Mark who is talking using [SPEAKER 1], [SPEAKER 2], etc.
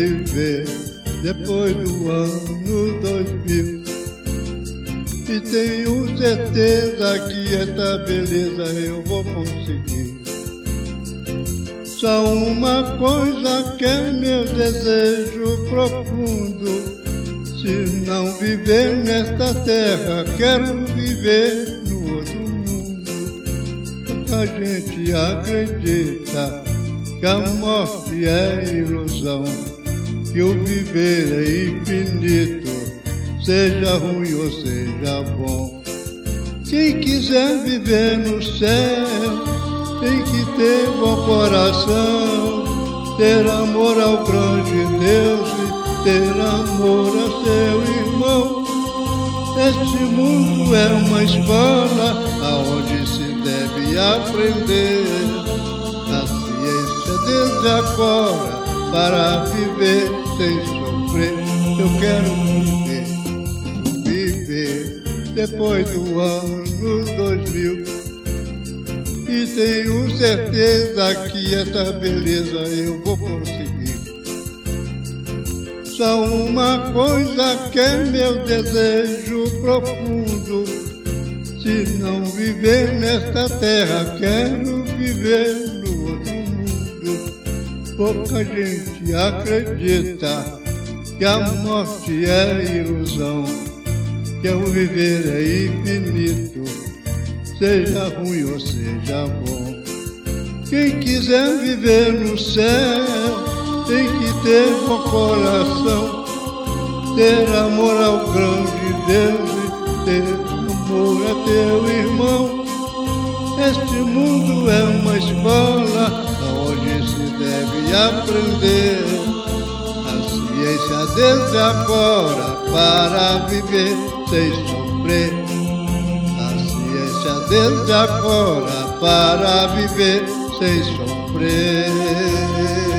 [SPEAKER 1] viver depois do ano 2000. E tenho certeza que essa beleza eu vou conseguir. Só uma coisa que é meu desejo profundo: se não viver nesta terra, quero viver no outro mundo. A gente acredita que a morte é ilusão, que o viver é infinito, seja ruim ou seja bom. Quem quiser viver no céu tem que ter bom coração, ter amor ao grande Deus e ter amor a seu irmão. Este mundo é uma escola aonde se deve aprender a ciência desde agora, para viver sem sofrer. Eu quero viver depois do ano 2000. E tenho certeza que essa beleza eu vou conseguir. Só uma coisa que é meu desejo profundo: se não viver nesta terra, quero viver no outro mundo. Pouca gente acredita que a morte é ilusão, que o viver é infinito, seja ruim ou seja bom. Quem quiser viver no céu tem que ter bom coração, ter amor ao grande Deus e ter amor a teu irmão. Este mundo é uma escola onde se deve aprender a ciência desde agora, para viver sem sofrer. Desde agora, para viver sem sofrer.